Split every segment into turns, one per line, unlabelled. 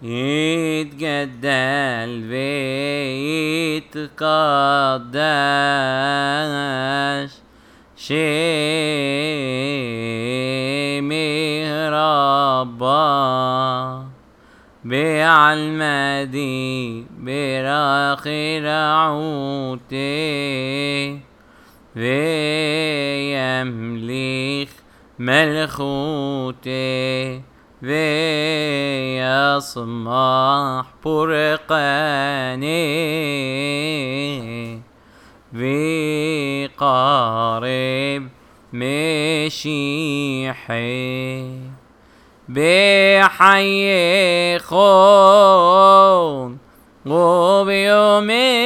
يتجدل ويتقدس شمه ربا بعلمدي براخي رعوتي ويملك ملخوتي ويصمح برقاني وقارب مشيحي بحي خون وبيوم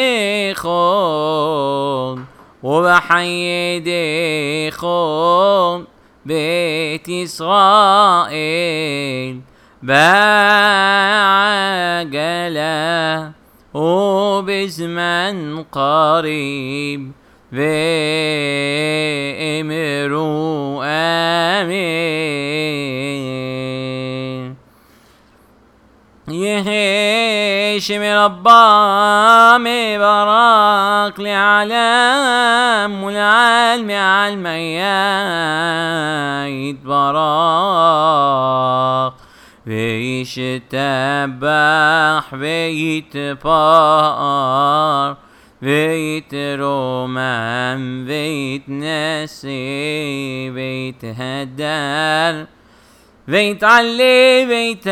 خون وبحي دي خون بيت إسرائيل بعجلة وبزمن قريب وامروا آمين. يهشم ربا مبارك لعلم والعلم علميا يتبارك ويشتبح ويتبار ويترمم ويتنسي ويتهدر ويتعلي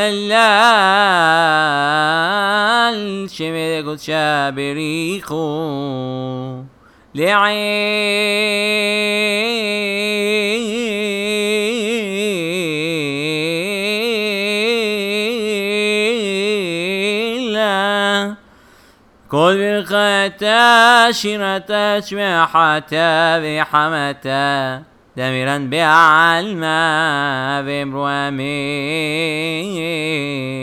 ويتهلل شمر قدس بريخو لعيلة كل برختا شيرتا شمحتا بحمتا دميرا بعلما بمروامين